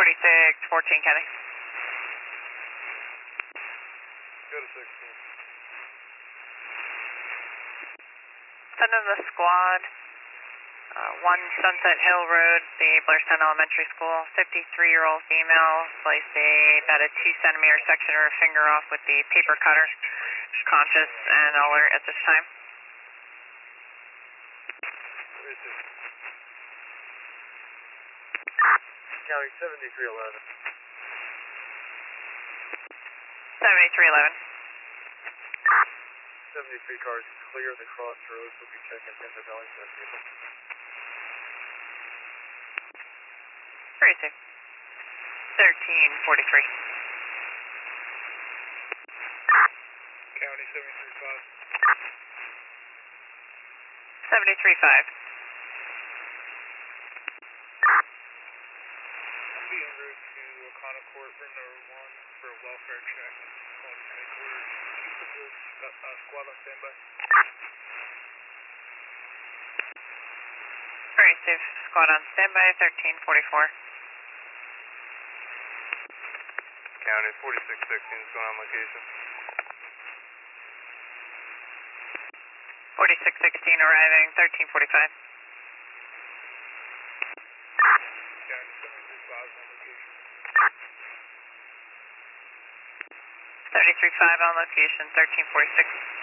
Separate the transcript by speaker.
Speaker 1: 4614 County.
Speaker 2: Go to 16.
Speaker 1: Send in the squad. 1 Sunset Hill Road, the Blairstown Elementary School. 53-year-old female sliced about a 2-centimeter section of her finger off with the paper cutter. Conscious and alert at this time.
Speaker 2: County 7311.
Speaker 1: 7311.
Speaker 2: 73 cars clear the crossroads. We'll be checking in the valley for people.
Speaker 1: 1343.
Speaker 2: County 735.
Speaker 1: 735.
Speaker 2: Be en route to Wakana Court, room number 1 for a welfare check. Calling headquarters. Can you put the squad on standby?
Speaker 1: Very safe. Squad on standby, 1344.
Speaker 2: County 4616 is going on location.
Speaker 1: 4616 arriving, 1345.
Speaker 2: County 735 on location.
Speaker 1: 735 on location, 1346.